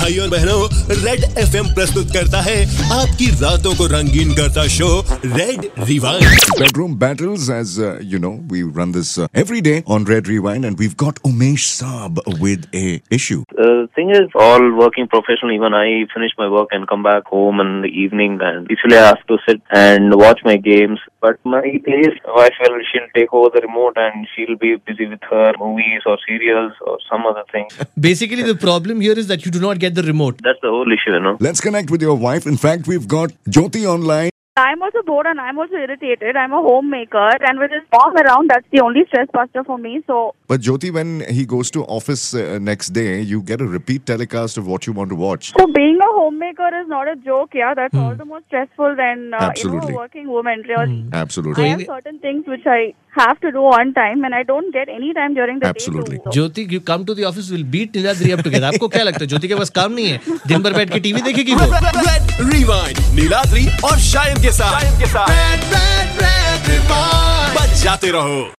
भाइयों और बहनों, रेड एफएम प्रस्तुत करता है आपकी रातों को रंगीन करता show red rewind. Bedroom battles, as you know, we run this every day on Red Rewind, and we've got Umesh Saab with a issue. Thing is, all working professional, even I finish my work and come back home in the evening, and usually I have to sit and watch my games. But my place, wife will, she'll take over the remote and she'll be busy with her movies or serials or some other thing. Basically, the problem here is that you do not get the remote. That's the whole issue, you know. Let's connect with your wife. In fact, we've got Jyoti online. I'm also bored and I'm also irritated. I'm a homemaker, and with his mom around, that's the only stress buster for me. So, But Jyoti, when he goes to office next day, you get a repeat telecast of what you want to watch. so being a homemaker is not a joke, yeah. That's all the more stressful than Absolutely. a working woman. Really, Absolutely. I have certain things which I have to do on time, and I don't get any time during the Absolutely. day. Jyoti, you come to the office, will beat Niladri up together. आपको क्या लगता है? ज्योति के पास काम नहीं है? दिन भर बैठ के टीवी देखेगी वो? रेड रिवाइंड नीलाद्री और शायन के साथ. बच जाते रहो.